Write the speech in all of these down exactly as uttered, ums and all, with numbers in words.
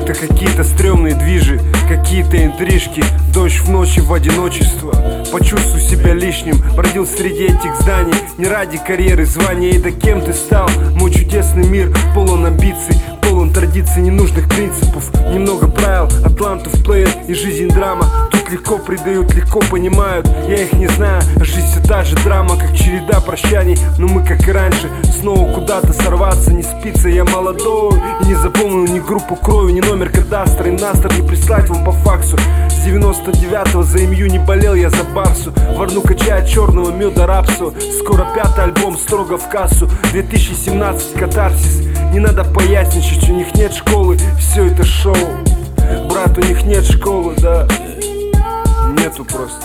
Это какие-то стрёмные движи, какие-то интрижки. Дождь в ночи в одиночество. Почувствуй себя лишним, бродил среди этих зданий. Не ради карьеры, звания, и да кем ты стал. Мой чудесный мир полон амбиций, полон традиций, ненужных принципов. Немного правил, атлантов, плеер и жизнь драма. Тут легко предают, легко понимают. Я их не знаю, а жизнь все та же драма, как череда прощаний. Но мы, как и раньше, снова куда-то сорваться. Не спится, я молодой и не запомнил ни группу крови, ни номер кадастра. И настр не прислать вам по факсу. С девяносто девятого за МЮ не болел я за Барсу. Варну качая черного меда рапсу. Скоро пятый альбом строго в кассу. две тысячи семнадцать катарсис. Не надо поясничать, у них нет школы, все это шоу. Брат, у них нет школы, да. Нету просто.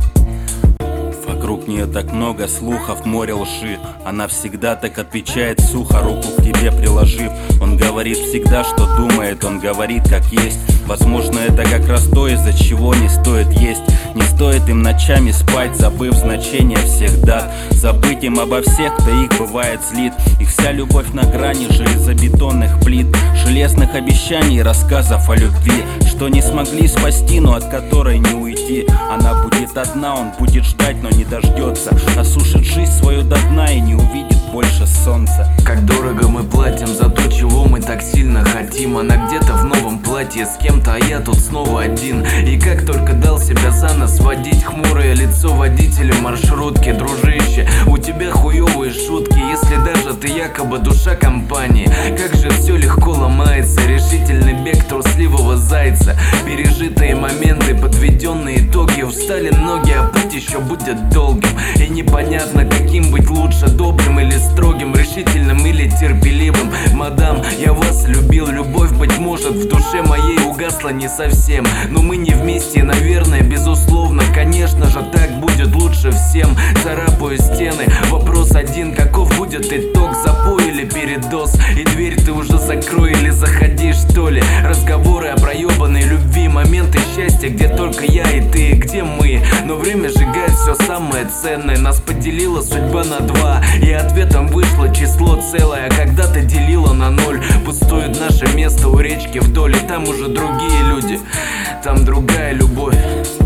Вокруг нее так много слухов, море лжи. Она всегда так отвечает сухо, руку к тебе приложив. Он говорит всегда, что думает, он говорит как есть. Возможно, это как раз то, из-за чего не стоит есть. Не стоит им ночами спать, забыв значение всех дат. Забыть им обо всех, кто их бывает злит. Их вся любовь на грани железобетонных плит, железных обещаний и рассказов о любви, что не смогли спасти, но от которой не уйти. Она будет одна, он будет ждать, но не дождется. Осушит жизнь свою до дна и не увидит больше солнца. Как дорого мы платим за то, чего мы так сильно хотим. Она где-то в новом платье с кем-то, а я тут снова один. И как только дал себя за нос водить, хмурое лицо водителя маршрутки. Дружище, у тебя хуёвые шутки, если даже ты якобы душа компании. Как же все легко ломается, решительный бег трусливого зайца. Пережитые моменты, подведенные итоги. Устали ноги, а путь еще будет долгим. И непонятно, каким быть лучше, добрым или строгим, решительным или терпеливым. Мадам, я вас любил, любовь, быть может, в душе моей угасла не совсем. Но мы не вместе, наверное, безусловно. Конечно же, так будет лучше всем. Царапаю стены, вопрос один: каков будет итог, запой или передоз? И дверь ты уже закрой или заходи, что ли? Разговоры о проебанной любви, моменты счастья, где только я и ты, где мы? Но время сжигает все самое ценное. Нас поделила судьба на два, и ответом вышло число целое. Когда ты делила на ноль, пустует наше место у речки вдоль. И там уже другие люди, там другая любовь.